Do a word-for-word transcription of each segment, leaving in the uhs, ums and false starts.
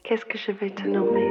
Qu'est-ce que je vais te nommer?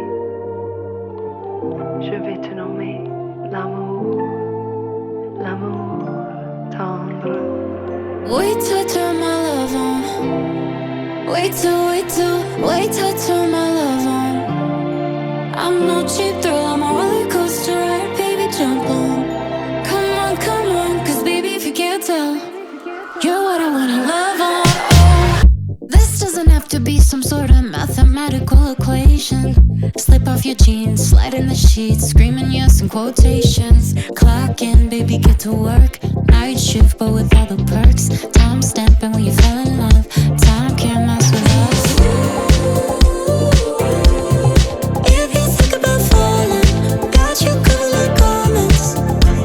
Je vais te nommer l'amour, l'amour tendre. Wait till I turn my love on. Wait till, wait till, wait till I turn my love on. I'm no cheap thrill, I'm a roller coaster ride, baby, jump on. Come on, come on, cause baby, if you can't tell, you're what I wanna love on. Oh, this doesn't have to be some sort of mathematical equation. Slip off your jeans, slide in the sheets, screaming yes in quotations. Clock in, baby, get to work. Night shift, but with all the perks. Time stamping when you fell in love. Time can't mess with us. If you think about falling, got you covered like garments.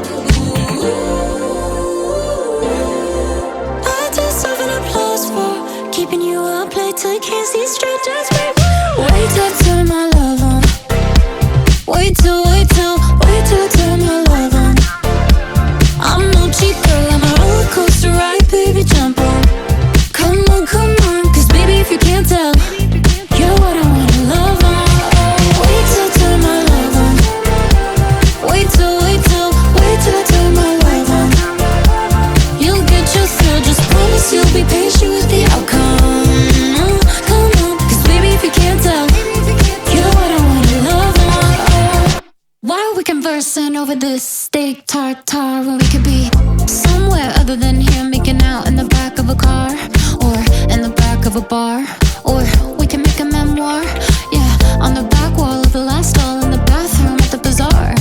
I deserve an applause for keeping you up late till you can't see straight. Just wait, wait till I turn my love on. Wait till, wait till, wait till I turn my love on. I'm no cheap girl, I'm a roller coaster ride, baby, jump on. Come on, come on, cause baby, if you can't tell, you're what I wanna love on. Oh, wait till I turn my love on. Wait till, wait till, wait till I turn my love on. You'll get your thrill, just promise you'll be patient with the outcome. Come on, cause baby, if you can't tell, you're what I wanna love on. Oh, why are we conversing over this steak tartare when we could be somewhere other than here, making out in the back of a car, or in the back of a bar, or we can make a memoir, yeah, on the back wall of the last stall in the bathroom at the bazaar.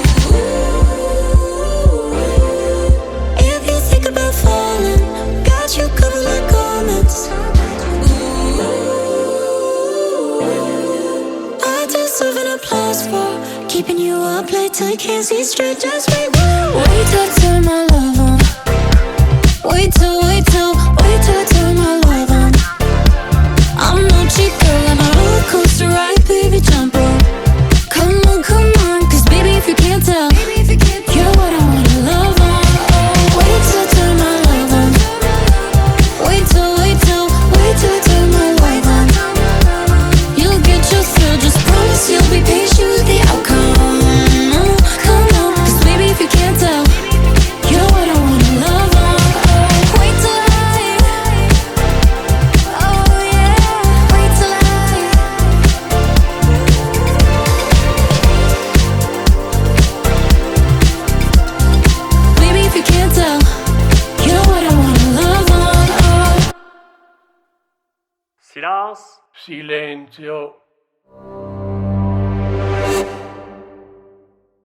If you think about falling, got you covered like garments. I deserve an applause for keeping you up late till you can't see straight. Just wait, wait till I turn my love on. Wait till, wait till, wait till I turn my love on. I'm no cheap girl, I'm a roller coaster ride, baby, jump on. Come on, come on, cause baby, if you can't tell, you're what I wanna love on. Oh, wait till I turn my love on. Wait till, wait till, wait till I turn my love on. You'll get your thrill, just promise you'll be patient with the outcome. Come on, cause baby, if you can't tell, you're what I wanna love on. Oh, wait till I, oh yeah, wait till I. Baby, if you can't tell, you're what I wanna love on. Oh. Silence. Silenzio.